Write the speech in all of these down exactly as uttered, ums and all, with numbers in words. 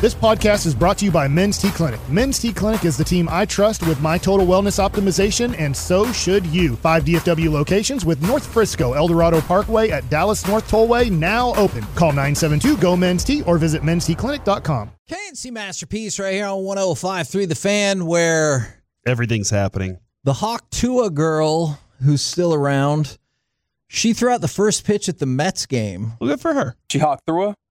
This podcast is brought to you by Men's T Clinic. Men's T Clinic is the team I trust with my total wellness optimization, and so should you. Five D F W locations with North Frisco, El Dorado Parkway at Dallas North Tollway now open. Call nine seven two, G O, Men's T or visit men's t clinic dot com. K N C Masterpiece right here on one oh five point three The Fan, where everything's happening. The Hawk Tua girl, who's still around, she threw out the first pitch at the Mets game. Well, good for her. She hawked through her?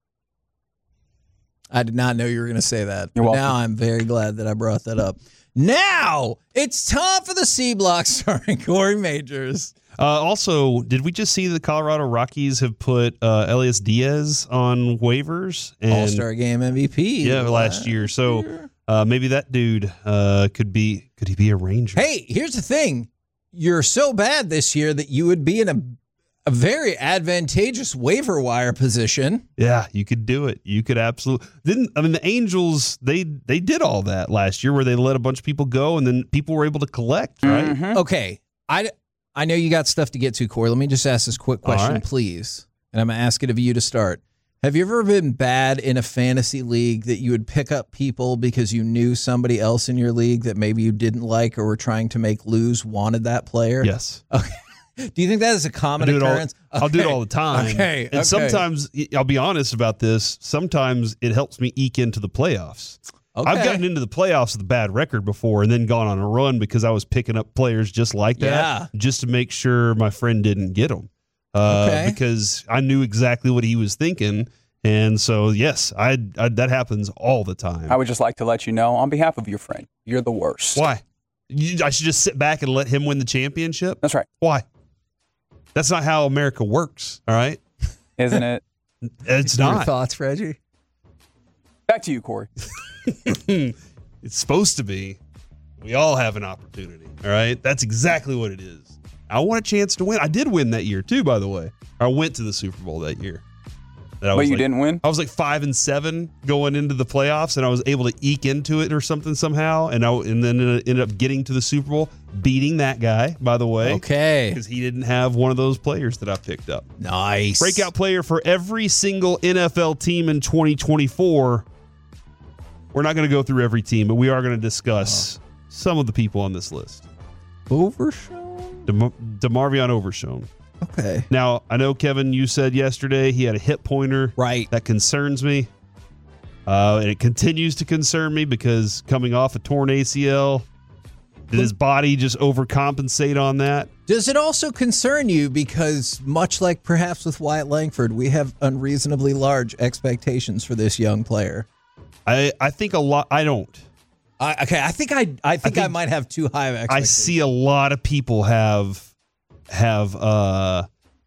I did not know you were going to say that. You're but welcome. now I'm very glad that I brought that up. Now, it's time for the C Block starring Corey Majors. Uh, also, did we just see the Colorado Rockies have put uh, Elias Diaz on waivers? And, All-Star Game M V P. Yeah, last year. So uh, maybe that dude uh, could be could he be a Ranger? Hey, here's the thing. You're so bad this year that you would be in a, a very advantageous waiver wire position. Yeah, you could do it. You could absolutely. Didn't I mean the Angels? They they did all that last year, where they let a bunch of people go, and then people were able to collect. Right? Mm-hmm. Okay, I I know you got stuff to get to, Corey. Let me just ask this quick question, right. please, and I'm gonna ask it of you to start. Have you ever been bad in a fantasy league that you would pick up people because you knew somebody else in your league that maybe you didn't like or were trying to make lose wanted that player? Yes. Okay. Do you think that is a common I do it all- occurrence? I'll do it Okay. all the time. Okay. And okay. sometimes, I'll be honest about this, sometimes it helps me eke into the playoffs. Okay. I've gotten into the playoffs with a bad record before and then gone on a run because I was picking up players just like that, Yeah. just to make sure my friend didn't get them. Uh, Okay. Because I knew exactly what he was thinking. And so, yes, I, I that happens all the time. I would just like to let you know, on behalf of your friend, you're the worst. Why? You, I should just sit back and let him win the championship? That's right. Why? That's not how America works, all right? Isn't it? It's Your not. thoughts, Reggie? Back to you, Corey. It's supposed to be. We all have an opportunity, all right? That's exactly what it is. I want a chance to win. I did win that year, too, by the way. I went to the Super Bowl that year. That I But was you like- didn't win? I was like five and seven going into the playoffs, and I was able to eke into it or something somehow, and I and then it ended up getting to the Super Bowl, beating that guy, by the way, Okay. because he didn't have one of those players that I picked up. Nice. Breakout player for every single N F L team in twenty twenty-four. We're not going to go through every team, but we are going to discuss some of the people on this list. Overshown? DeMar- DeMarvion Overshown. Okay. Now, I know, Kevin, you said yesterday he had a hip pointer. Right. That concerns me. Uh, and it continues to concern me because coming off a torn A C L, did his body just overcompensate on that? Does it also concern you because, much like perhaps with Wyatt Langford, we have unreasonably large expectations for this young player? I, I think a lot. I don't. I, okay, I think I I think I, think might have too high of I expectations. see a lot of people have have uh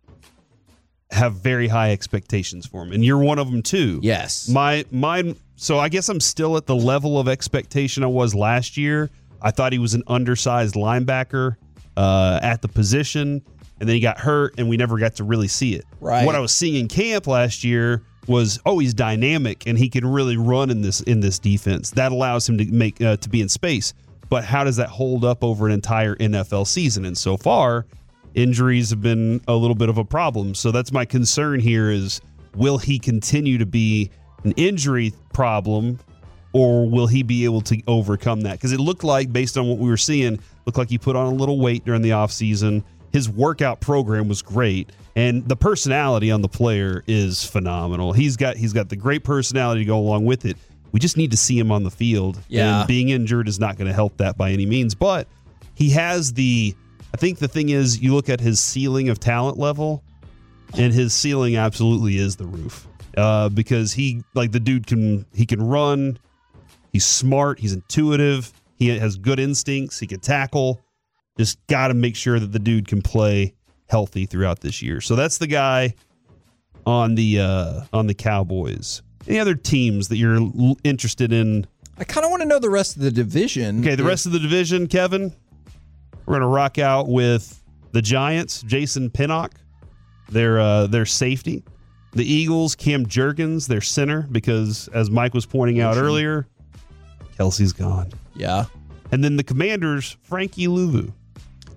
have very high expectations for him, and you're one of them too. Yes. My mine. So I guess I'm still at the level of expectation I was last year. I thought he was an undersized linebacker uh, at the position, and then he got hurt, and we never got to really see it. Right. What I was seeing in camp last year was, oh, he's dynamic, and he can really run in this in this defense. That allows him to make uh, to be in space. But how does that hold up over an entire N F L season? And so far, injuries have been a little bit of a problem. So that's my concern here is, will he continue to be an injury problem, or will he be able to overcome that? Because it looked like, based on what we were seeing, looked like he put on a little weight during the offseason. His workout program was great, and the personality on the player is phenomenal. He's got he's got the great personality to go along with it. We just need to see him on the field. Yeah. And being injured is not going to help that by any means. But he has the I think the thing is, you look at his ceiling of talent level, and his ceiling absolutely is the roof. Uh, because he, like the dude can, he can run. He's smart. He's intuitive. He has good instincts. He can tackle. Just got to make sure that the dude can play healthy throughout this year. So that's the guy on the uh, on the Cowboys. Any other teams that you're l- interested in? I kind of want to know the rest of the division. Okay, the rest of the division, Kevin. We're going to rock out with the Giants, Jason Pinnock, their uh, their safety. The Eagles, Cam Jurgens, their center, because as Mike was pointing out earlier, Kelsey's gone. Yeah. And then the Commanders, Frankie Louvu.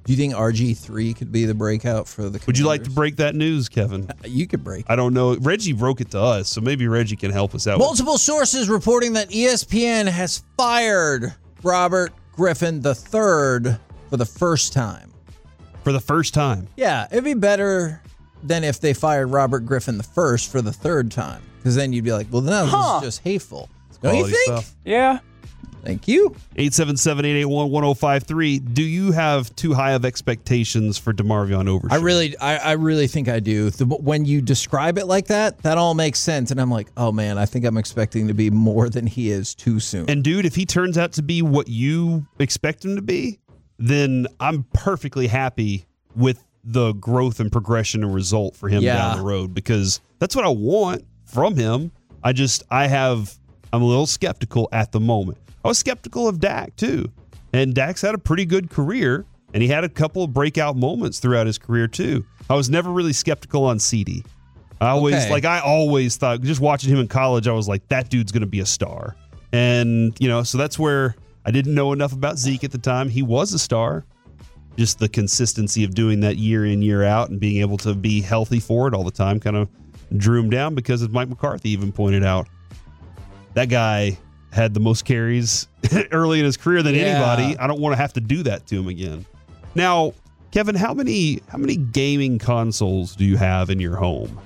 Do you think R G three could be the breakout for the Commanders? Would you like to break that news, Kevin? You could break it. I don't know. Reggie broke it to us, so maybe Reggie can help us out. Multiple sources reporting that E S P N has fired Robert Griffin the third for the first time. For the first time. Yeah, it'd be better than if they fired Robert Griffin the first for the third time. Because then you'd be like, well, no, Huh. this is just hateful. Don't you Quality think? stuff. Yeah. Thank you. eight seven seven, eight eight one, one oh five three. Do you have too high of expectations for DeMarvion Overshoot? I really, I, I really think I do. The, when you describe it like that, that all makes sense. And I'm like, oh man, I think I'm expecting to be more than he is too soon. And dude, if he turns out to be what you expect him to be, then I'm perfectly happy with the growth and progression and result for him Yeah. down the road, because that's what I want from him. I just, I have, I'm a little skeptical at the moment. I was skeptical of Dak too. And Dak's had a pretty good career, and he had a couple of breakout moments throughout his career too. I was never really skeptical on C D. I always, Okay. like, I always thought, just watching him in college, I was like, that dude's going to be a star. And, you know, so that's where I didn't know enough about Zeke at the time. He was a star. Just the consistency of doing that year in, year out, and being able to be healthy for it all the time kind of drew him down, because, as Mike McCarthy even pointed out, that guy had the most carries early in his career than Yeah. anybody. I don't want to have to do that to him again. Now, Kevin, how many how many gaming consoles do you have in your home?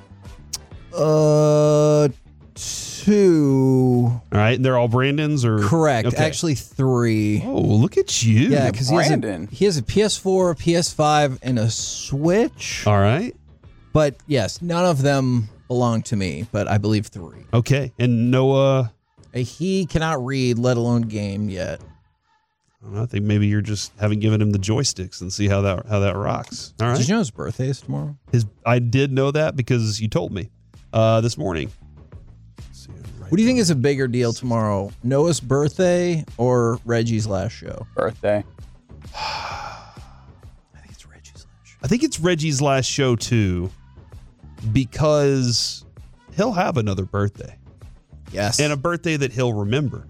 Uh, two. All right, and they're all Brandon's, or Correct. Okay. Actually, three. Oh, look at you! Yeah, because he has a Brandon. he has a P S four, a P S five, and a Switch. All right, But yes, none of them belong to me. But I believe three. okay, and Noah. Uh, He cannot read, let alone game yet. I don't know, I think maybe you're just haven't given him the joysticks and see how that how that rocks. All right. Did you know his birthday is tomorrow? His I did know that because you told me uh, this morning. Let's see, right What do you think is a bigger deal tomorrow? Noah's birthday or Reggie's last show? Birthday. I think it's Reggie's last show. I think it's Reggie's last show too, because he'll have another birthday, Yes. and a birthday that he'll remember.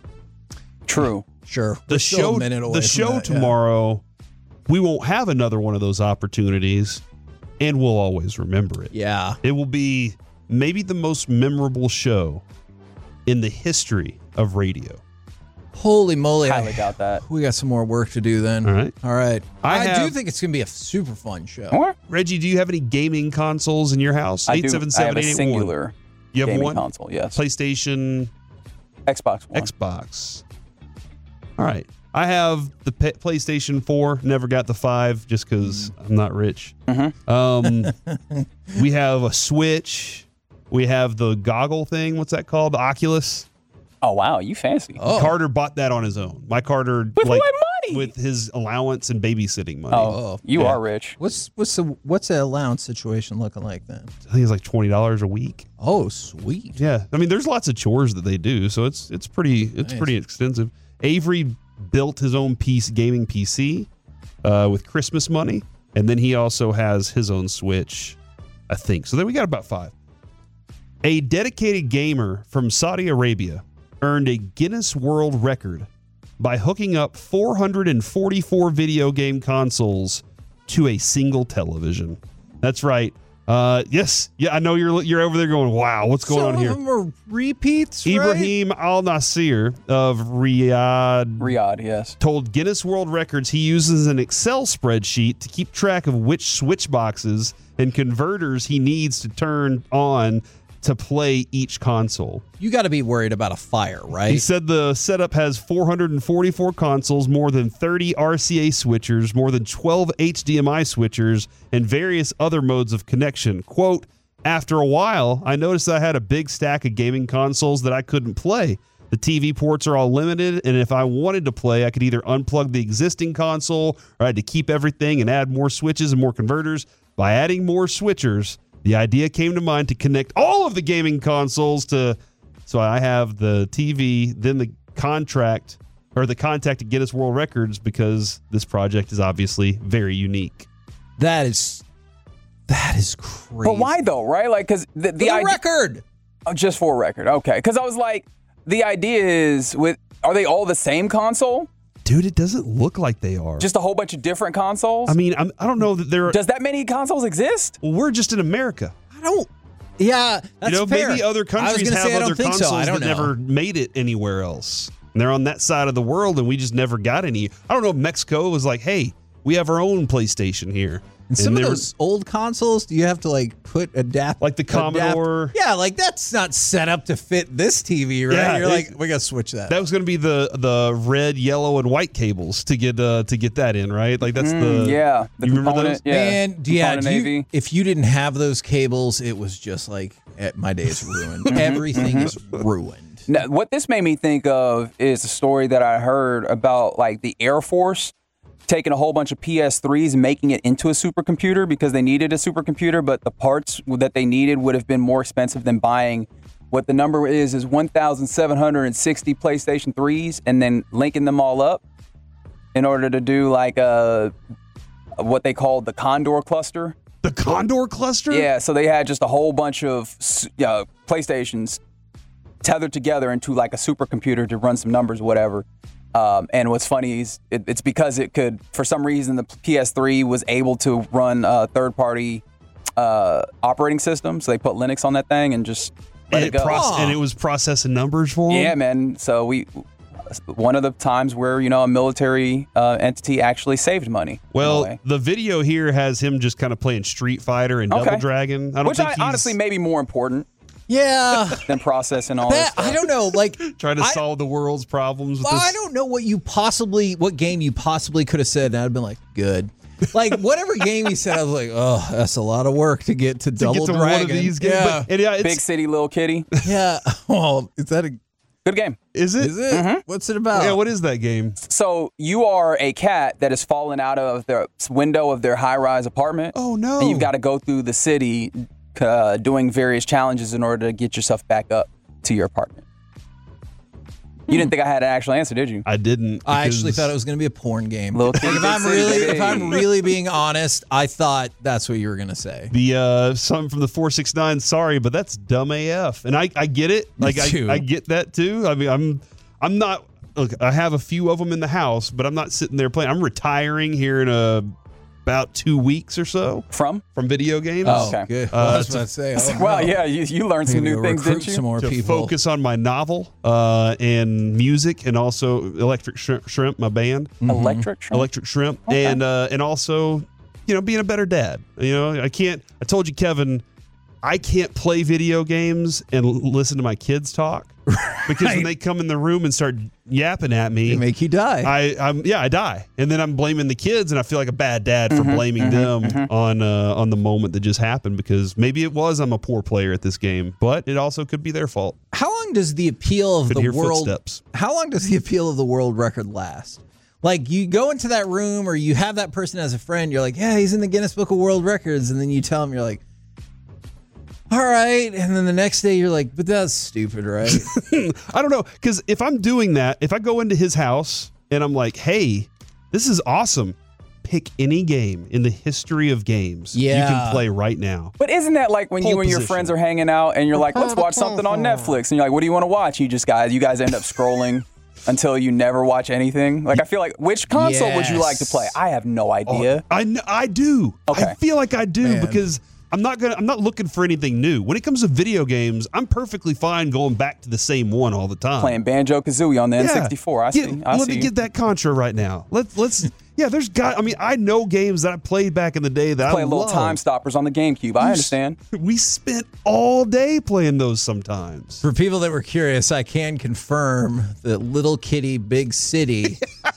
True. sure. The We're still show, a minute away the from show that, yeah. tomorrow, we won't have another one of those opportunities, and we'll always remember it. Yeah. It will be maybe the most memorable show in the history of radio. Holy moly. Highly I- doubt that. We got some more work to do then. All right. All right. I I, do have- think it's going to be a super fun show. Or Reggie, do you have any gaming consoles in your house? I do. eight seven I seven, have a eight eight one. singular You have gaming one? console. Yes. PlayStation, Xbox One. Xbox. All right. I have the P- PlayStation four. Never got the five just because I'm not rich. Mm-hmm. Um, we have a Switch. We have the goggle thing. What's that called? The Oculus. Oh wow, you fancy. Oh. Carter bought that on his own. My Carter, With like, what money? with his allowance and babysitting money. Oh, Oh, you yeah. are rich. What's what's the what's the allowance situation looking like then? I think it's like twenty dollars a week. Oh, sweet. Yeah, I mean, there's lots of chores that they do, so it's it's pretty it's Nice. pretty extensive. Avery built his own piece gaming P C uh, with Christmas money, and then he also has his own Switch, I think. So then we got about five. A dedicated gamer from Saudi Arabia earned a Guinness World Record by hooking up four hundred forty-four video game consoles to a single television. That's right. Uh, yes, yeah, I know you're you're over there going, wow, what's going Some on here? of them are repeats, right? Ibrahim Al Nasir of Riyadh Riyadh, yes. told Guinness World Records he uses an Excel spreadsheet to keep track of which switch boxes and converters he needs to turn on to play each console. You got to be worried about a fire, right? He said the setup has four hundred forty-four consoles, more than thirty R C A switchers, more than twelve H D M I switchers, and various other modes of connection. Quote, after a while, I noticed I had a big stack of gaming consoles that I couldn't play. The T V ports are all limited, and if I wanted to play, I could either unplug the existing console or I had to keep everything and add more switches and more converters. By adding more switchers, the idea came to mind to connect all of the gaming consoles to... So I have the T V, then the contract, or the contact to Guinness World Records, because this project is obviously very unique. that is that is crazy. But why though, right? Like, because the, For the the idea, record. oh, just for a record, okay. Because I was like, the idea is with, are they all the same console? Dude, it doesn't look like they are. Just a whole bunch of different consoles? I mean, I'm, I don't know that there are. Does that many consoles exist? Well, we're just in America. I don't. Yeah, that's you know, fair. maybe other I was countries gonna have say, I don't other think so. consoles I don't that know. never made it anywhere else. And they're on that side of the world, and we just never got any. I don't know if Mexico was like, hey, we have our own PlayStation here. And some and of they were- those old consoles, do you have to like put adapt Like the adapt- Commodore? Yeah, like that's not set up to fit this T V, right? Yeah, You're it- like, we gotta switch that. That was going to be the the red, yellow, and white cables to get uh, to get that in, right? Like that's Mm, the yeah. The you remember component, those? yeah. And yeah, component do you- A V. if you didn't have those cables, it was just like eh, my day is ruined. Everything is ruined. Now, what this made me think of is a story that I heard about like the Air Force taking a whole bunch of P S threes and making it into a supercomputer because they needed a supercomputer, but the parts that they needed would have been more expensive than buying what the number is is one thousand seven hundred sixty PlayStation threes and then linking them all up in order to do like a what they called the Condor cluster. The Condor cluster? Yeah, so they had just a whole bunch of uh, PlayStations tethered together into like a supercomputer to run some numbers, whatever. Um, and what's funny is it, it's because it could, for some reason, the P S three was able to run a third-party uh, operating system. So they put Linux on that thing and just let And it it, go. proce- and it was processing numbers for them? Yeah, man. So we, one of the times where you know a military uh, entity actually saved money. in a Well, way. the video here has him just kind of playing Street Fighter and Okay. Double Dragon. I don't which think I he's honestly may be more important Yeah, than processing all that, this. I don't know. Like, trying to I- solve the world's problems with Well, this. I don't know what you possibly, what game you possibly could have said, and I'd have been like, good. Like whatever game he said, I was like, oh, that's a lot of work to get to, to Double get to Dragon. one of these games. Yeah, But, and yeah, it's, Big City, Little Kitty. yeah. Well, is that a? Good game. is it? Is it? What's it about? Yeah, what is that game? So you are a cat that has fallen out of the window of their high-rise apartment. Oh, no. And you've got to go through the city uh, doing various challenges in order to get yourself back up to your apartment. You didn't think I had an actual answer, did you? I didn't. I actually because- thought it was going to be a porn game. Little Like, Kitty, if Big I'm City, really, baby. if I'm really being honest, I thought that's what you were going to say. The uh something from the four six nine, sorry, but that's dumb A F. And I, I get it. Like too. I, I get that too. I mean, I'm I'm not look, I have a few of them in the house, but I'm not sitting there playing. I'm retiring here in a about two weeks or so From? from video games. Oh, Okay. good. Uh, Well, I was to- about to say. Oh, Well, no. yeah, you, you learned some Maybe new go things, recruit didn't you? Some more to people. focus on my novel uh, and music, and also Electric Shrimp, Shrimp my band, Electric Shrimp? Electric Shrimp, and uh, and also, you know, being a better dad. You know, I can't. I told you, Kevin, I can't play video games and l- listen to my kids talk because when they come in the room and start yapping at me, They make you die. I, I'm yeah, I die, and then I'm blaming the kids, and I feel like a bad dad for blaming them on uh, on the moment that just happened because maybe it was I'm a poor player at this game, but it also could be their fault. How long does the appeal of Could the hear world? footsteps. How long does the appeal of the world record last? Like you go into that room, or you have that person as a friend. You're like, yeah, he's in the Guinness Book of World Records, and then you tell him, you're like, all right, and then the next day you're like, but that's stupid, right? I don't know, because if I'm doing that, if I go into his house and I'm like, hey, this is awesome, pick any game in the history of games you Yeah. can play right now. But isn't that like when Pole you and your position. friends are hanging out and you're like, let's watch something on Netflix, and you're like, what do you want to watch? You just guys, you guys end up scrolling until you never watch anything. Like I feel like, which console would you like to play? Yes. I have no idea. I, kn- I do. Okay. I feel like I do Man. because I'm not gonna. I'm not looking for anything new. When it comes to video games, I'm perfectly fine going back to the same one all the time. Playing Banjo Kazooie on the N sixty-four. I Get- see. I let see. me get that Contra right now. Let's let's. Yeah, there's got. I mean, I know games that I played back in the day that Play I little love. time stoppers on the GameCube. I understand. We spent all day playing those sometimes. For people that were curious, I can confirm that Little Kitty Big City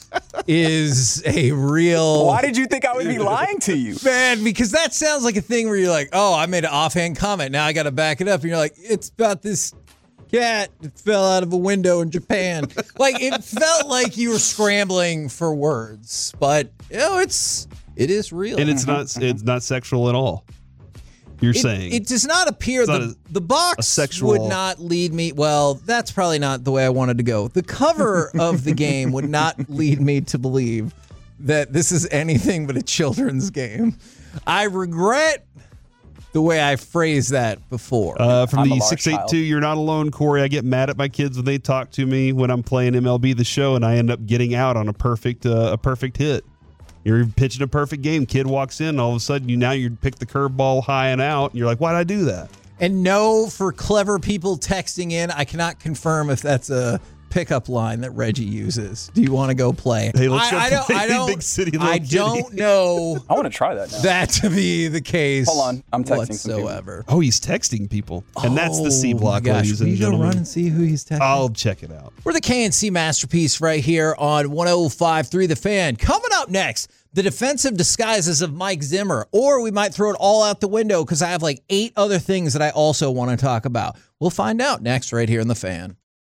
is a real. Why did you think I would be lying to you? Man, because that sounds like a thing where you're like, oh, I made an offhand comment. Now I got to back it up. And you're like, it's about this cat that fell out of a window in Japan. Like, it felt like you were scrambling for words. But, you know, it's, it is real. And it's not. It's not sexual at all. You're It, saying it does not appear not the, a- the box a sexual- would not lead me. Well, that's probably not the way I wanted to go. The cover of the game would not lead me to believe that this is anything but a children's game. I regret the way I phrased that before. Uh, from I'm the a large six eight two, child. you're not alone, Corey. I get mad at my kids when they talk to me when I'm playing M L B The Show, and I end up getting out on a perfect uh, a perfect hit. You're pitching a perfect game. Kid walks in, all of a sudden you now you pick the curveball high and out, and you're like, why'd I do that? And no, for clever people texting in, I cannot confirm if that's a pickup line that Reggie uses. Do you want to go play? Hey, let's I, go I don't, play I don't, Big City, Little I Kitty. don't know I want to try that now. that to be the case. Hold on, I'm texting some people. whatsoever. Oh, he's texting people. And that's the C Oh, block, my gosh. ladies Will and you go gentlemen. run and see who he's texting? I'll check it out. We're the K and C Masterpiece right here on one oh five point three The Fan. Coming up next, the defensive disguises of Mike Zimmer, or we might throw it all out the window because I have like eight other things that I also want to talk about. We'll find out next right here in The Fan.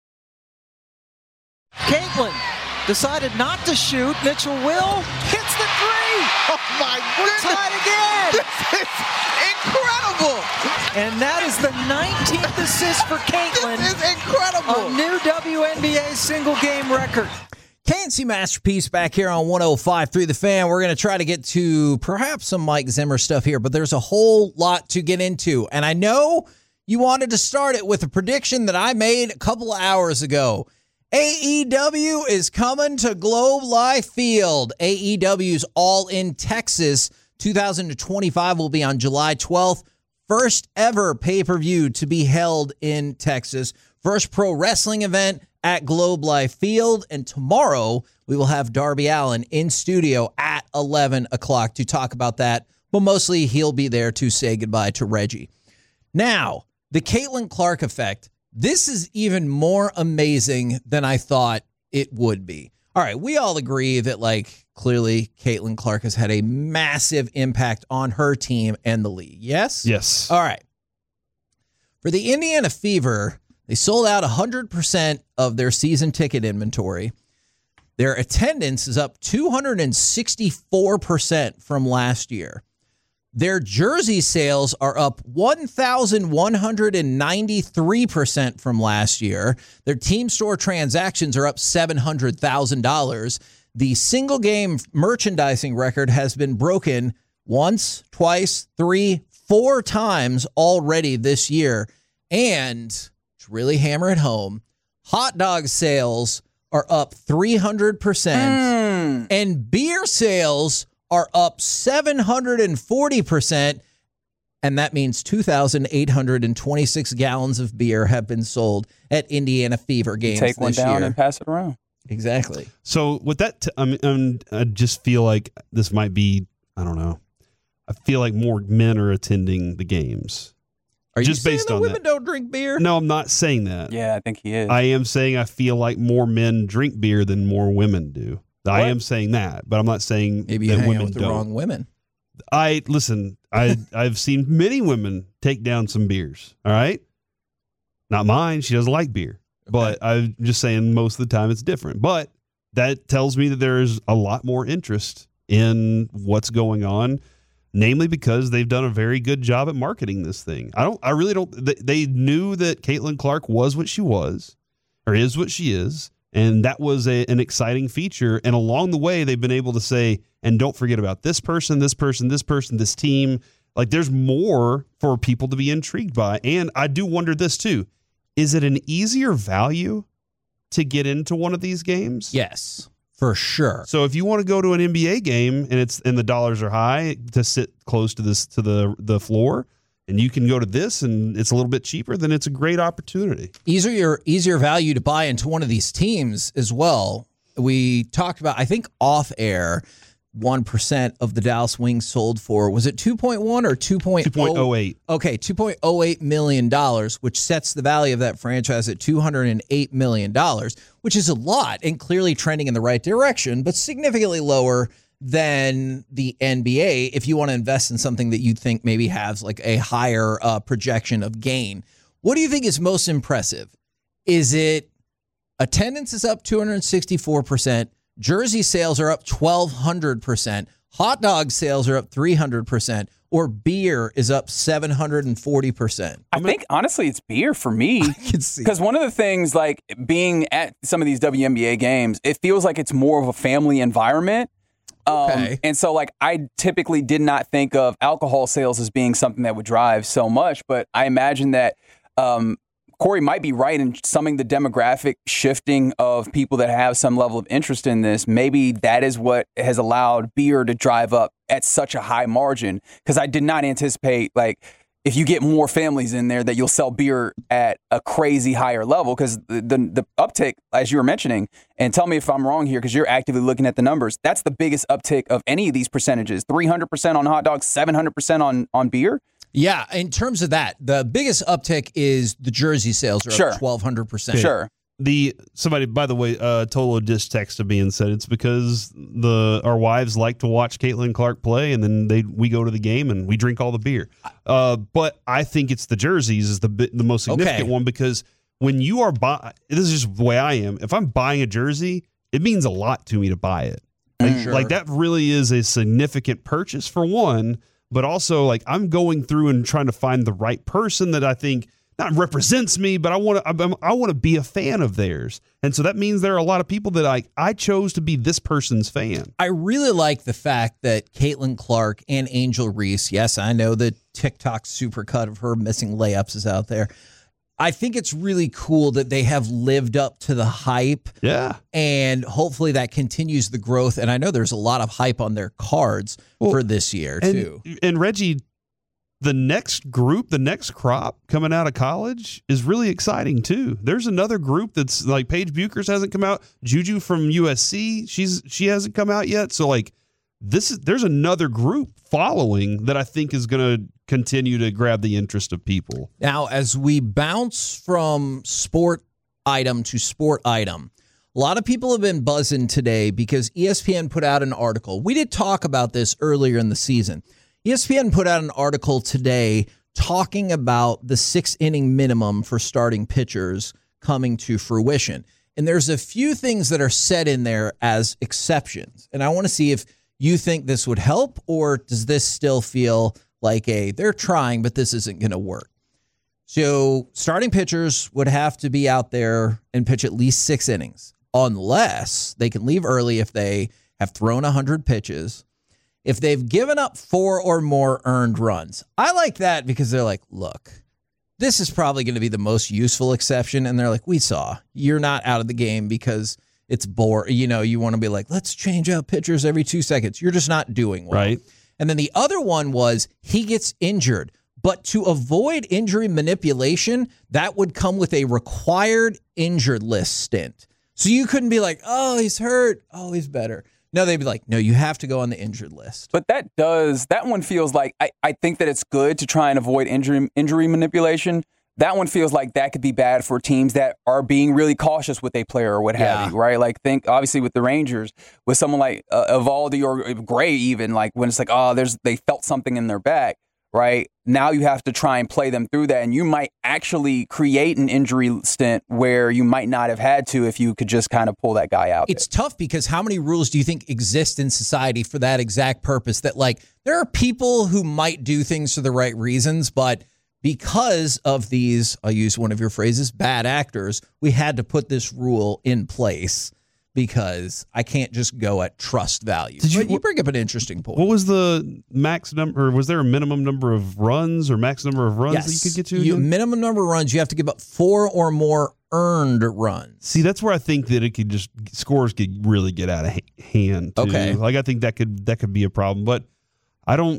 Caitlin decided not to shoot. Mitchell will hits the three. Oh my We're goodness! tied again. This is incredible! And that is the nineteenth assist for Caitlin. This is incredible! A new W N B A single game record. K and C Masterpiece back here on one oh five point three The Fan. We're going to try to get to perhaps some Mike Zimmer stuff here, but there's a whole lot to get into. And I know you wanted to start it with a prediction that I made a couple of hours ago. A E W is coming to Globe Life Field. A E W's All in Texas two thousand twenty-five will be on July twelfth. First ever pay-per-view to be held in Texas. First pro wrestling event at Globe Life Field. And tomorrow we will have Darby Allin in studio at eleven o'clock to talk about that. But mostly he'll be there to say goodbye to Reggie. Now, the Caitlin Clark effect. This is even more amazing than I thought it would be. All right, we all agree that, like, clearly Caitlin Clark has had a massive impact on her team and the league. Yes? Yes. All right. For the Indiana Fever, they sold out one hundred percent of their season ticket inventory. Their attendance is up two hundred sixty-four percent from last year. Their jersey sales are up one thousand one hundred ninety-three percent from last year. Their team store transactions are up seven hundred thousand dollars. The single game merchandising record has been broken once, twice, three, four times already this year. And to really hammer it home, hot dog sales are up three hundred percent Mm. and beer sales are up seven hundred forty percent, and that means two thousand eight hundred twenty-six gallons of beer have been sold at Indiana Fever games Take one this down year. and pass it around. Exactly. So with that, t- I, mean, um, I just feel like this might be, I don't know. I feel like more men are attending the games. Are you Just saying based that on women that. don't drink beer? No, I'm not saying that. Yeah, I think he is. I am saying I feel like more men drink beer than more women do. I What? am saying that, but I'm not saying Maybe you that hang out women with the don't. wrong women. I listen. I I've seen many women take down some beers. All right, not mine. She doesn't like beer, but I'm just saying most of the time it's different. But that tells me that there's a lot more interest in what's going on, namely because they've done a very good job at marketing this thing. I don't. I really don't. They, they knew that Caitlin Clark was what she was, or is what she is. And that was a, an exciting feature. And along the way, they've been able to say, and don't forget about this person, this person, this person, this team. Like, there's more for people to be intrigued by. And I do wonder this, too. Is it an easier value to get into one of these games? Yes, for sure. So if you want to go to an N B A game and it's and the dollars are high to sit close to this to the the floor, and you can go to this and it's a little bit cheaper, then it's a great opportunity. Easier, easier value to buy into one of these teams as well. We talked about, I think, off air, one percent of the Dallas Wings sold for, was it two point one or two point oh? two point oh eight. Okay, two point oh eight million dollars, which sets the value of that franchise at two hundred eight million dollars, which is a lot and clearly trending in the right direction, but significantly lower than the N B A if you want to invest in something that you think maybe has like a higher uh, projection of gain. What do you think is most impressive? Is it attendance is up two hundred sixty-four percent, jersey sales are up twelve hundred percent, hot dog sales are up three hundred percent, or beer is up seven hundred forty percent? I think, honestly, it's beer for me. I can see. Because one of the things, like being at some of these W N B A games, it feels like it's more of a family environment. Okay. Um, and so, like, I typically did not think of alcohol sales as being something that would drive so much, but I imagine that um, Corey might be right in summing the demographic shifting of people that have some level of interest in this. Maybe that is what has allowed beer to drive up at such a high margin, because I did not anticipate, like, if you get more families in there, that you'll sell beer at a crazy higher level, because the, the the uptick, as you were mentioning, and tell me if I'm wrong here, because you're actively looking at the numbers, that's the biggest uptick of any of these percentages. three hundred percent on hot dogs, seven hundred percent on, on beer. Yeah, in terms of that, the biggest uptick is the jersey sales are Sure. up twelve hundred percent. Sure. The somebody, by the way, uh, Tolo just texted me and said it's because the our wives like to watch Caitlin Clark play, and then they we go to the game and we drink all the beer. Uh, but I think it's the jerseys is the bi- the most significant Okay. one, because when you are buy, this is just the way I am. If I'm buying a jersey, it means a lot to me to buy it. Like, Sure. like that really is a significant purchase for one, but also like I'm going through and trying to find the right person that I think not represents me, but I want to I, I want to be a fan of theirs. And so that means there are a lot of people that I, I chose to be this person's fan. I really like the fact that Caitlin Clark and Angel Reese, yes, I know the TikTok supercut of her missing layups is out there. I think it's really cool that they have lived up to the hype, Yeah. and hopefully that continues the growth. And I know there's a lot of hype on their cards Well, for this year, And, too. and Reggie, the next group, the next crop coming out of college is really exciting too. There's another group that's like Paige Buchers hasn't come out. Juju from U S C, she's she hasn't come out yet. So like this is there's another group following that I think is going to continue to grab the interest of people. Now, as we bounce from sport item to sport item, a lot of people have been buzzing today because E S P N put out an article. We did talk about this earlier in the season. E S P N put out an article today talking about the six inning minimum for starting pitchers coming to fruition. And there's a few things that are said in there as exceptions. And I want to see if you think this would help, or does this still feel like a they're trying, but this isn't going to work. So starting pitchers would have to be out there and pitch at least six innings, unless they can leave early if they have thrown one hundred pitches. If they've given up four or more earned runs. I like that because they're like, look, this is probably going to be the most useful exception. And they're like, we saw you're not out of the game because it's boring. You know, you want to be like, let's change out pitchers every two seconds. You're just not doing well. Right. And then the other one was he gets injured. But to avoid injury manipulation, that would come with a required injured list stint. So you couldn't be like, oh, he's hurt. Oh, he's better. No, they'd be like, no, you have to go on the injured list. But that does, that one feels like, I, I think that it's good to try and avoid injury injury manipulation. That one feels like that could be bad for teams that are being really cautious with a player or what have Yeah. you, right? Like, think, obviously, with the Rangers, with someone like uh, Evaldi or Gray even, like, when it's like, oh, there's they felt something in their back, right? Now you have to try and play them through that, and you might actually create an injury stint where you might not have had to if you could just kind of pull that guy out. It's tough because how many rules do you think exist in society for that exact purpose? That, like, there are people who might do things for the right reasons, but because of these, I'll use one of your phrases, bad actors, we had to put this rule in place because I can't just go at trust value. Did you- But you bring up an interesting point. What was the max number, or was there a minimum number of runs or max number of runs yes. that you could get to? You, again? minimum number of runs, you have to give up four or more earned runs. See, that's where I think that it could just scores could really get out of ha- hand. Too. Okay. Like I think that could that could be a problem, but I don't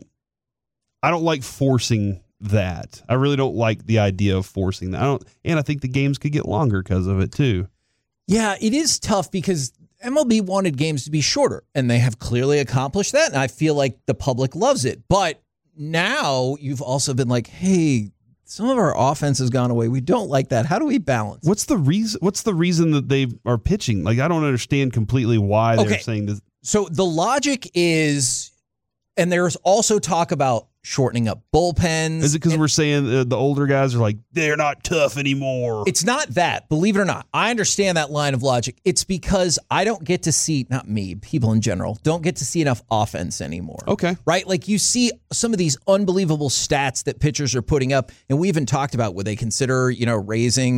I don't like forcing that. I really don't like the idea of forcing that. I don't, and I think the games could get longer because of it too. Yeah, it is tough because M L B wanted games to be shorter, and they have clearly accomplished that, and I feel like the public loves it. But now you've also been like, hey, some of our offense has gone away. We don't like that. How do we balance? What's the reason? What's the reason that they are pitching? Like I don't understand completely why they're Okay. saying this. So the logic is, and there's also talk about shortening up bullpens. Is it because and- we're saying uh, the older guys are like they're not tough anymore? It's not that, believe it or not. I understand that line of logic. It's because I don't get to see, not me, people in general, don't get to see enough offense anymore. Okay. Right? Like you see some of these unbelievable stats that pitchers are putting up, and we even talked about would they consider, you know, raising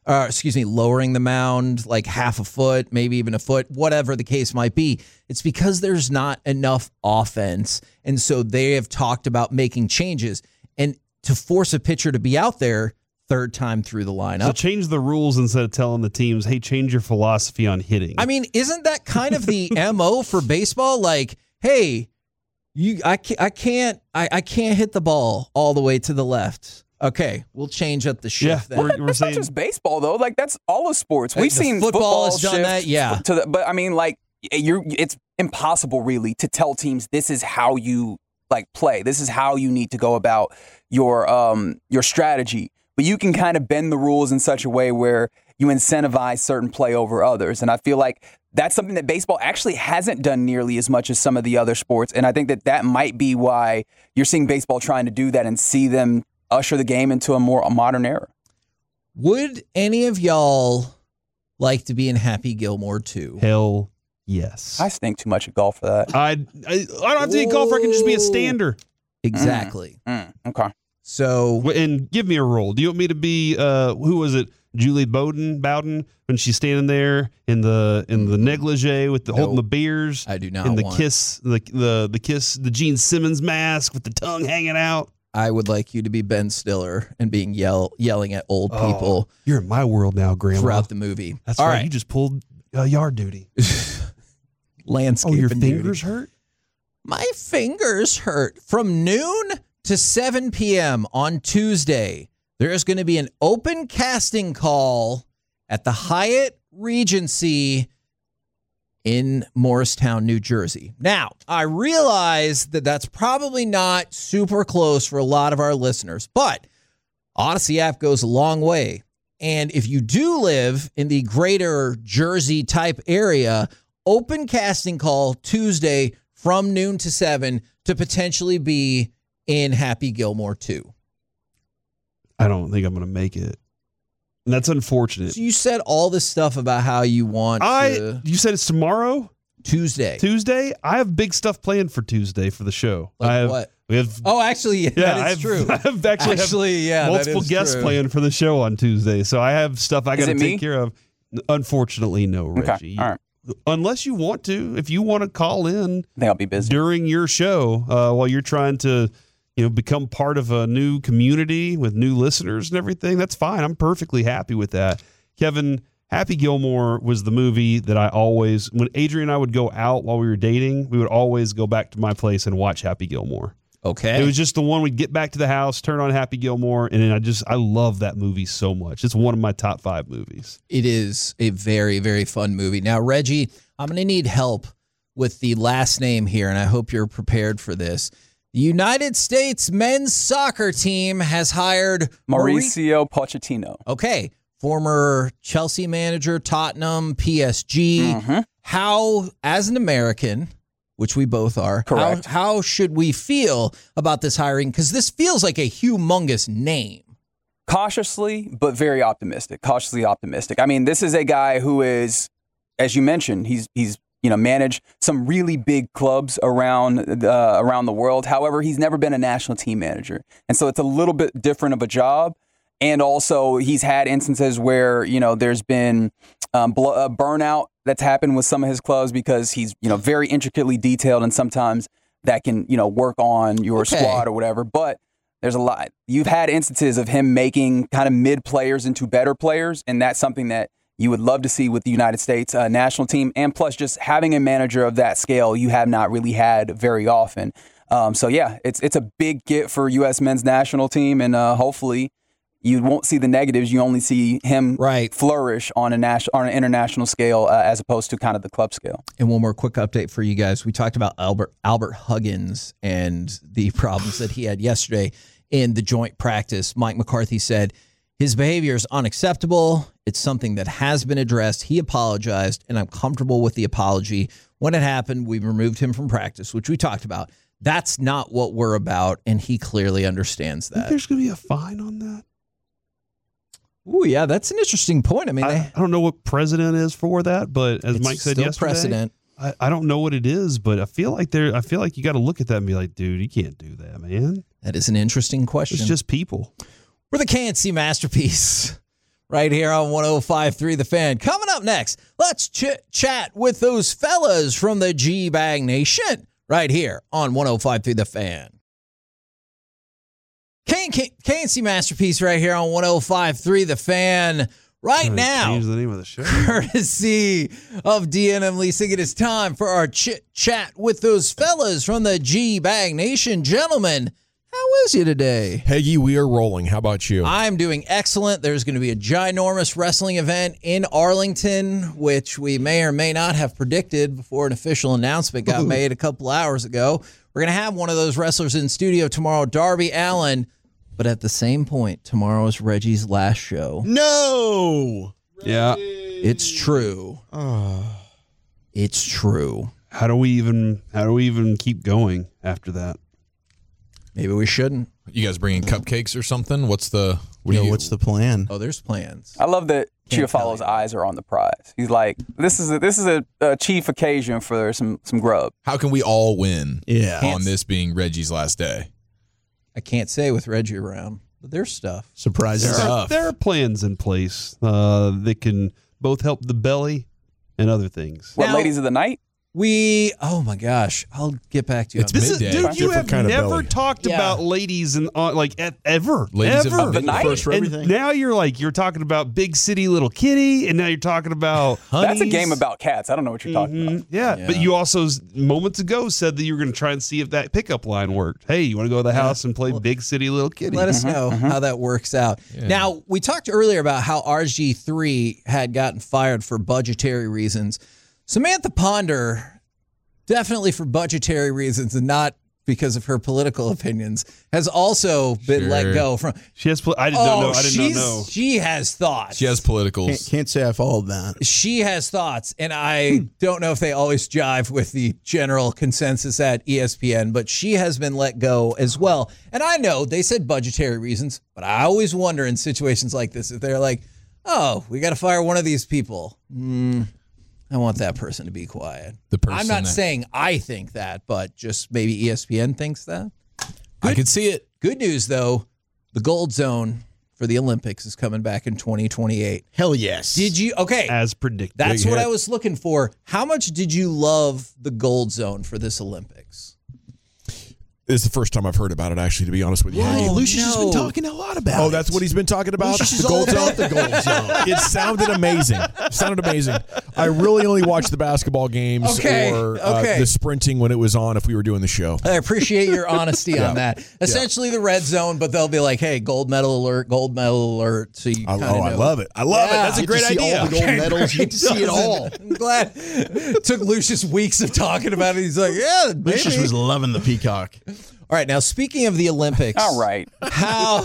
uh, excuse me, lowering the mound like half a foot, maybe even a foot, whatever the case might be. It's because there's not enough offense. And so they have talked about making changes. And to force a pitcher to be out there third time through the lineup. So change the rules instead of telling the teams, hey, change your philosophy on hitting. I mean, isn't that kind of the M O for baseball? Like, hey, you, I can't, I can't, I, I can't hit the ball all the way to the left. Okay, we'll change up the shift. Yeah, then. we're, we're That's saying not just baseball though. Like that's all of sports. We've The seen football has football done that, shift yeah. To the, but I mean, like you're, it's impossible really to tell teams this is how you like play. This is how you need to go about your um your strategy. But you can kind of bend the rules in such a way where you incentivize certain play over others. And I feel like that's something that baseball actually hasn't done nearly as much as some of the other sports. And I think that that might be why you're seeing baseball trying to do that and see them usher the game into a more a modern era. Would any of y'all like to be in Happy Gilmore too? hell yes. I stink too much at golf for that. I, I, I don't have to be a golfer. I can just be a stander. Exactly. Mm, okay. So And give me a role. Do you want me to be, uh, who was it? Julie Bowden, Bowden, when she's standing there in the in the negligee with the No, holding the beers, I do not in the want- kiss, the the the kiss, the Gene Simmons mask with the tongue hanging out. I would like you to be Ben Stiller and being yell yelling at old people Oh, you're in my world now, Grandma. throughout the movie. That's All right. right. You just pulled uh, yard duty. Landscape. Oh, your and fingers duty. hurt? My fingers hurt. From noon to seven p.m. on Tuesday, there is going to be an open casting call at the Hyatt Regency in Morristown, New Jersey. Now, I realize that that's probably not super close for a lot of our listeners, but Odyssey app goes a long way. And if you do live in the greater Jersey type area, open casting call Tuesday from noon to seven to potentially be in Happy Gilmore two. I don't think I'm going to make it. And that's unfortunate. So you said all this stuff about how you want I to you said it's tomorrow, Tuesday. Tuesday. I have big stuff planned for Tuesday for the show. Like I have, what? We have Oh, actually, yeah, yeah, that is I have, true. I have actually, Actually, have yeah, that multiple is guests true. planned for the show on Tuesday. So I have stuff I Is got to it take me? care of. Unfortunately, no, Reggie. Okay. All right. Unless you want to, if you want to call in I think I'll be busy. during your show uh, while you're trying to, you know, become part of a new community with new listeners and everything, that's fine. I'm perfectly happy with that. Kevin, Happy Gilmore was the movie that I always, when Adrian and I would go out while we were dating, we would always go back to my place and watch Happy Gilmore. Okay. It was just the one we'd get back to the house, turn on Happy Gilmore, and then I just, I love that movie so much. It's one of my top five movies. It is a very, very fun movie. Now, Reggie, I'm going to need help with the last name here, and I hope you're prepared for this. The United States men's soccer team has hired Mauricio Pochettino. Okay. Former Chelsea manager, Tottenham, P S G. Mhm. How, as an American, which we both are, Correct. How, how should we feel about this hiring? Because this feels like a humongous name. Cautiously, but very optimistic. Cautiously optimistic. I mean, this is a guy who is, as you mentioned, he's he's you know managed some really big clubs around uh, around the world. However, he's never been a national team manager, and so it's a little bit different of a job. And also, he's had instances where you know there's been um, bl- uh, burnout that's happened with some of his clubs because he's you know very intricately detailed, and sometimes that can you know work on your Okay. squad or whatever. But there's a lot. You've had instances of him making kind of mid players into better players, and that's something that you would love to see with the United States uh, national team. And plus, just having a manager of that scale, you have not really had very often. Um, so yeah, it's it's a big get for U S men's national team, and uh, hopefully you won't see the negatives. You only see him Right. flourish on a national on an international scale uh, as opposed to kind of the club scale. And one more quick update for you guys. We talked about Albert Albert Huggins and the problems that he had yesterday in the joint practice. Mike McCarthy said his behavior is unacceptable. It's something that has been addressed. He apologized, and I'm comfortable with the apology. When it happened, we removed him from practice, which we talked about. That's not what we're about, and he clearly understands I think that. there's going to be a fine on that. Ooh, yeah, that's an interesting point. I mean, I, they, I don't know what precedent is for that, but as it's Mike said still yesterday, precedent. I, I don't know what it is, but I feel like there. I feel like you got to look at that and be like, dude, you can't do that, man. That is an interesting question. It's just people. We're the K N C Masterpiece right here on one oh five point three The Fan. Coming up next, let's chit chat with those fellas from the G-Bag Nation right here on one oh five point three The Fan. K and C Masterpiece right here on one oh five point three The Fan. Right now, change the name of the show. Courtesy of D N M Leasing, it is time for our chit chat with those fellas from the G-Bag Nation. Gentlemen, how is you today? Heggy, we are rolling. How about you? I'm doing excellent. There's going to be a ginormous wrestling event in Arlington, which we may or may not have predicted before an official announcement got made a couple hours ago. We're going to have one of those wrestlers in studio tomorrow, Darby Allin. But at the same point, tomorrow is Reggie's last show. No! Yeah. It's true. Oh. It's true. How do we even how do we even keep going after that? Maybe we shouldn't. You guys bringing cupcakes or something? What's the what Yo, do you, what's the plan? Oh, there's plans. I love that Can't Chiafalo's tell you. eyes are on the prize. He's like, this is a, this is a, a chief occasion for some some grub. How can we all win Yeah. on this being Reggie's last day? I can't say with Reggie around, but there's stuff. Surprises. There are, Stuff. there are plans in place uh, that can both help the belly and other things. What, Now- ladies of the night? We, oh my gosh, I'll get back to you. It's on This that. is, midday. dude, you Different have kind of never belly. talked Yeah. about ladies and uh, like e- ever, Ladies ever. of the night? First for And everything. now you're like you're talking about Big City Little Kitty, and now you're talking about That's a honeys. game about cats. I don't know what you're talking about. Mhm. Yeah. Yeah. but you also s- moments ago said that you were going to try and see if that pickup line worked. Hey, you want to go to the house and play Big City Little Kitty? Let us know how that works out. Yeah. Now, we talked earlier about how R G three had gotten fired for budgetary reasons. Samantha Ponder, definitely for budgetary reasons and not because of her political opinions, has also been let Sure. go from. She has. Pl- I didn't Oh, know. I did not she's- know. she has thoughts. She has politicals. Can't, can't say I followed that. She has thoughts, and I don't know if they always jive with the general consensus at E S P N, but she has been let go as well. And I know they said budgetary reasons, but I always wonder in situations like this if they're like, oh, we got to fire one of these people. Mm, I want that person to be quiet. The person I'm not that- saying I think that, but just maybe E S P N thinks that. I could see it. Good news, though, the gold zone for the Olympics is coming back in twenty twenty-eight. Hell yes. Did you? Okay. As predicted. That's Big what hit. I was looking for. How much did you love the gold zone for this Olympics? It's the first time I've heard about it, actually, to be honest with you. Hey, Oh, Lucius has been no. talking a lot about Oh, it. that's what he's been talking about? Lucius is the all gold about zone? the gold zone. It sounded amazing. It sounded amazing. I really only watched the basketball games Okay, or uh, okay. the sprinting when it was on if we were doing the show. I appreciate your honesty Yeah. on that. Essentially, the red zone, but they'll be like, "Hey, gold medal alert, gold medal alert." So you I, kinda oh, I know. love it. I love Yeah. it. That's a You get great to see idea. all the gold medals. You get to see it all. I'm glad. It took Lucius weeks of talking about it. He's like, "Yeah, maybe." Lucius was loving the peacock. All right, now speaking of the Olympics, All right. How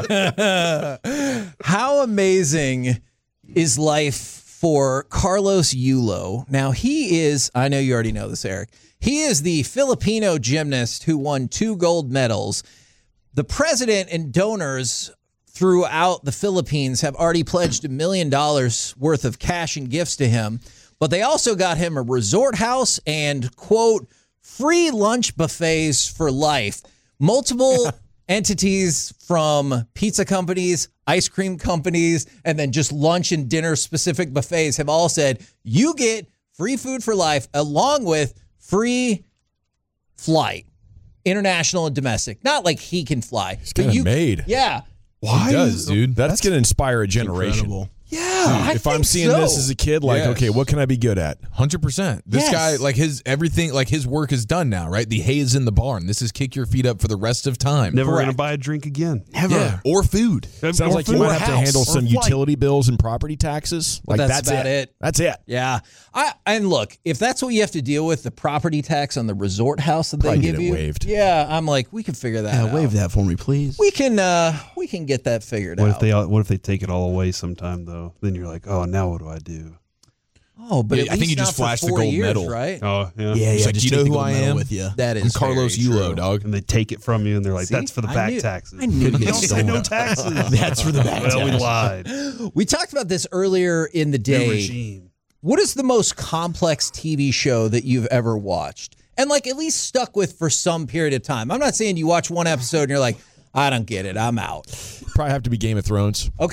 how amazing is life for Carlos Yulo? Now he is, I know you already know this, Eric. He is the Filipino gymnast who won two gold medals. The president and donors throughout the Philippines have already pledged a million dollars worth of cash and gifts to him, but they also got him a resort house and, quote, free lunch buffets for life. Multiple entities from pizza companies, ice cream companies, and then just lunch and dinner specific buffets have all said, you get free food for life along with free flight, international and domestic. Not like he can fly. He's but kinda you- made. Yeah. Why? He does, dude. That's, going to inspire a generation. Incredible. Yeah. I If I'm think seeing so. this as a kid, like, Yes. okay, what can I be good at? one hundred percent. This Yes. guy, like his everything, like his work is done now, right? The hay is in the barn. This is kick your feet up for the rest of time. Never going to Correct. buy a drink again. Never. Yeah. Or food. Sounds Or like you food. might Or have to house. handle Or some flight. utility bills and property taxes. Like that's that's, about it. it. That's it. Yeah. I and look, if that's what you have to deal with, the property tax on the resort house that they Probably give get it you. waived. Yeah, I'm like, we can figure that Yeah, out. wave that for me, please. We can uh we can get that figured What out. if they? What if they take it all away sometime though? Then you're like, oh, now what do I do? oh, but Yeah, at I think least you just not for flashed the four gold years, medal. right? Oh, yeah. yeah, yeah. like, just you take know the who gold I medal am? with you. That I'm is Carlos very Yulo, true. dog. And they take it from you, and they're like, See? "That's for the I back knew- taxes." I knew Don't it. say no taxes. That's for the back Well, we tax. lied. We talked about this earlier in the New day. regime. What is the most complex T V show that you've ever watched? And like at least stuck with for some period of time. I'm not saying you watch one episode and you're like, I don't get it, I'm out. Probably have to be Game of Thrones. Okay,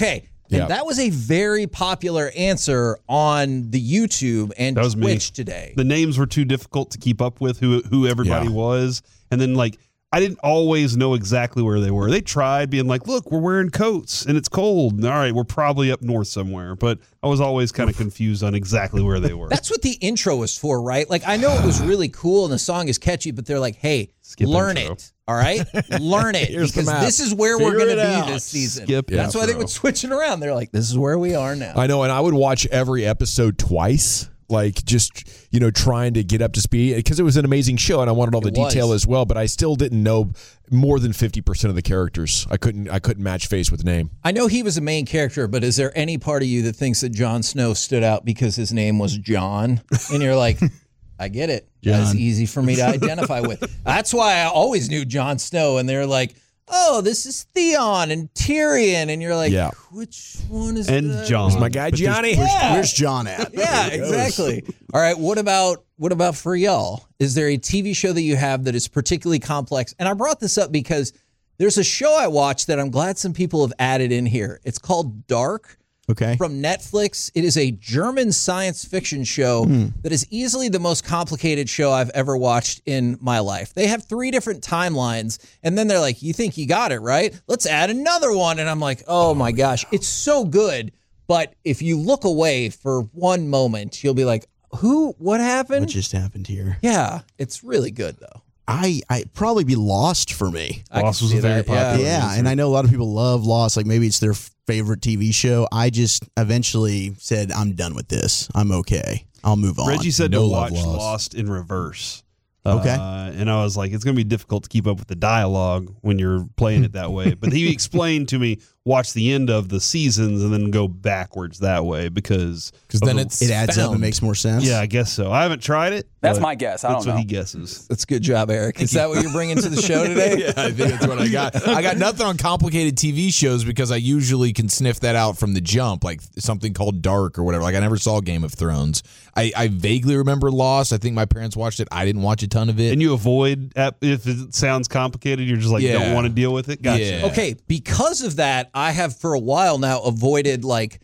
And Yeah. that was a very popular answer on the YouTube and That was me. Twitch today. The names were too difficult to keep up with who who everybody Yeah. was, and then like I didn't always know exactly where they were. They tried being like, "Look, we're wearing coats and it's cold. All right, we're probably up north somewhere." But I was always kind of confused on exactly where they were. That's what the intro was for, right? Like, I know it was really cool and the song is catchy, but they're like, hey, Skip learn intro. it, all right? Learn it, Here's the because map. this is where we're Figure going to it be out. this season. Skip That's why they intro. were switching around. They're like, this is where we are now. I know, and I would watch every episode twice, like just, you know, trying to get up to speed because it was an amazing show and I wanted all the It was. detail as well, but I still didn't know more than fifty percent of the characters. I couldn't I couldn't match face with name. I know he was a main character, but is there any part of you that thinks that Jon Snow stood out because his name was John? And you're like, I get it. That's John. easy for me to identify with. That's why I always knew Jon Snow. And they're like, oh, this is Theon and Tyrion. And you're like, Yeah. which one is And that? John. My guy But there's- Johnny. Yeah. Where's John at? Yeah, exactly. All right, what about what about for y'all? Is there a T V show that you have that is particularly complex? And I brought this up because there's a show I watched that I'm glad some people have added in here. It's called Dark Okay. from Netflix. It is a German science fiction show that is easily the most complicated show I've ever watched in my life. They have three different timelines, and then they're like, you think you got it, right? Let's add another one. And I'm like, oh my gosh, it's so good. But if you look away for one moment, you'll be like, who, what happened? What just happened here? Yeah, it's really good though. I I probably be Lost for me. I can Lost was see a very that, yeah. popular- Yeah, and I know a lot of people love Lost. Like maybe it's their favorite T V show. I just eventually said, I'm done with this. I'm okay. I'll move on. Reggie said No to love watch lost. Lost in reverse. Okay. Uh, and I was like, it's going to be difficult to keep up with the dialogue when you're playing it that way. But he explained to me, watch the end of the seasons and then go backwards that way because Because of then the- it's It adds up found. and makes more sense. Yeah, I guess so. I haven't tried it. That's but my guess. I That's don't what know. he guesses. That's a good job, Eric. Is that what you're bringing to the show today? Yeah, I think that's what I got. I got nothing on complicated T V shows because I usually can sniff that out from the jump, like something called Dark or whatever. Like I never saw Game of Thrones. I, I vaguely remember Lost. I think my parents watched it. I didn't watch a ton of it. And you avoid, ap- if it sounds complicated, you're just like, Yeah. don't want to deal with it. Gotcha. Yeah. Okay, because of that, I have for a while now avoided like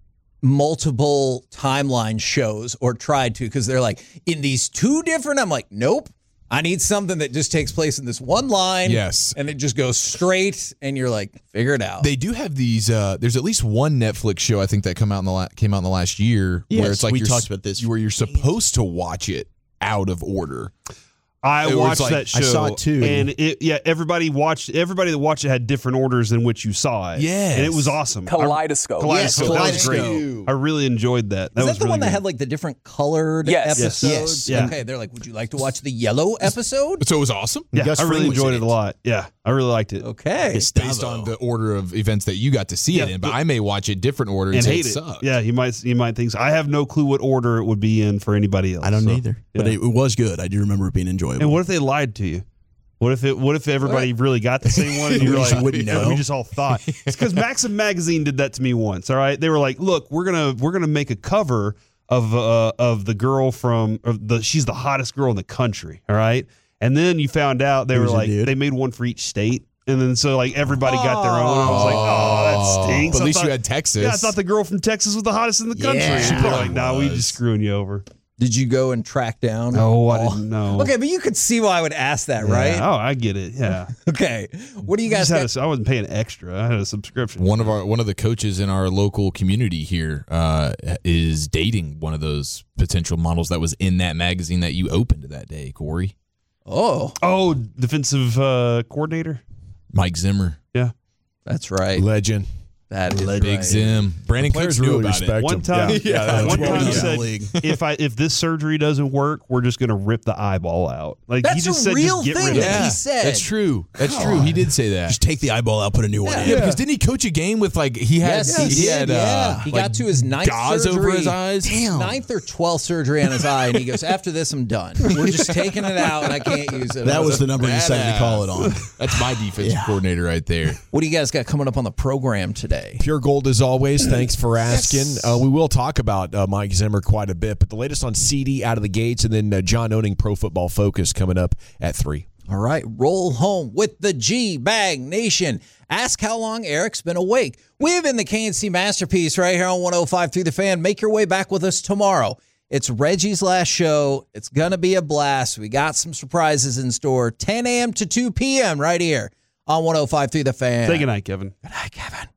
multiple timeline shows or tried to because they're like in these two different. I'm like, nope. I need something that just takes place in this one line. Yes. And it just goes straight and you're like, figure it out. They do have these. Uh, there's at least one Netflix show I think that come out in the la- came out in the last year Yes, where it's like we you're talked s- about this. where you're supposed to watch it out of order. I It was watched like- that show. I saw it too. And it, yeah, everybody watched, everybody that watched it had different orders in which you saw it. Yes. And it was awesome. Kaleidoscope. I, Yes, Kaleidoscope. That was Kaleidoscope. great. I really enjoyed that. That Is was that the really one that good. had like the different colored Yes. episodes? Yes. Yeah. Okay, they're like, would you like to watch the yellow episode? So it was awesome. Yeah, Gus I really Fring was enjoyed in it a it. lot. Yeah, I really liked it. Okay. Based on the order of events that you got to see it Yeah, in, but but- I may watch it different order and, And say hate it it. sucked. Yeah, you might you might think so. I have no clue what order it would be in for anybody else. I don't so, either. But yeah. it, it was good. I do remember it being enjoyable. And what if they lied to you? What if it? What if everybody really got the same one? And you're We like, just wouldn't know. We just all thought. It's because Maxim Magazine did that to me once. All right, they were like, "Look, we're gonna we're gonna make a cover of uh, of the girl from of the she's the hottest girl in the country." All right, and then you found out they It were was a like dude. they made one for each state. And then so like everybody got their own. And I was like, oh, that stinks. But at I least thought- you had Texas. Yeah, I thought the girl from Texas was the hottest in the country. Yeah. She'd She be probably like, nah, we was. just screwing you over. Did you go and track down? Oh, I all- didn't know. Okay, but you could see why I would ask that, right? Yeah. Oh, I get it. Yeah. Okay. What do you I, guys just got? had a, I wasn't paying extra. I had a subscription. One of our one of the coaches in our local community here uh, is dating one of those potential models that was in that magazine that you opened that day, Corey. Oh, Oh, defensive uh, coordinator. Mike Zimmer, Yeah. that's right. Legend. That is Big right. Zim. Brandon Players Clarence knew really about respect it. One him. time, Yeah. yeah, that's one what time he he did. said, League. if I if this surgery doesn't work, we're just gonna rip the eyeball out. Like That's he just a said, real just get thing rid of that it. he said. That's true. That's true. He did say that. Just take the eyeball out, put a new one in. Yeah, because didn't he coach a game with like he had Yes, he, he, did. had yeah, uh, he like, got to his ninth gauze surgery, over his eyes? Damn. ninth or twelfth surgery on his eye, and he goes, "After this, I'm done. We're just taking it out, and I can't use it." That was the like, number you decided to call it on. That's my defensive Yeah. coordinator right there. What do you guys got coming up on the program today? Pure gold as always. Thanks for asking. Yes. Uh, we will talk about uh, Mike Zimmer quite a bit, but the latest on C D out of the gates, and then uh, John owning Pro Football Focus coming up at three. All right, roll home with the G-Bag Nation. Ask how long Eric's been awake. We've been the K N C Masterpiece right here on one oh five through the Fan. Make your way back with us tomorrow. It's Reggie's last show. It's going to be a blast. We got some surprises in store. ten a.m. to two p.m. right here on one oh five through the Fan. Say goodnight, Kevin. Good night, Kevin.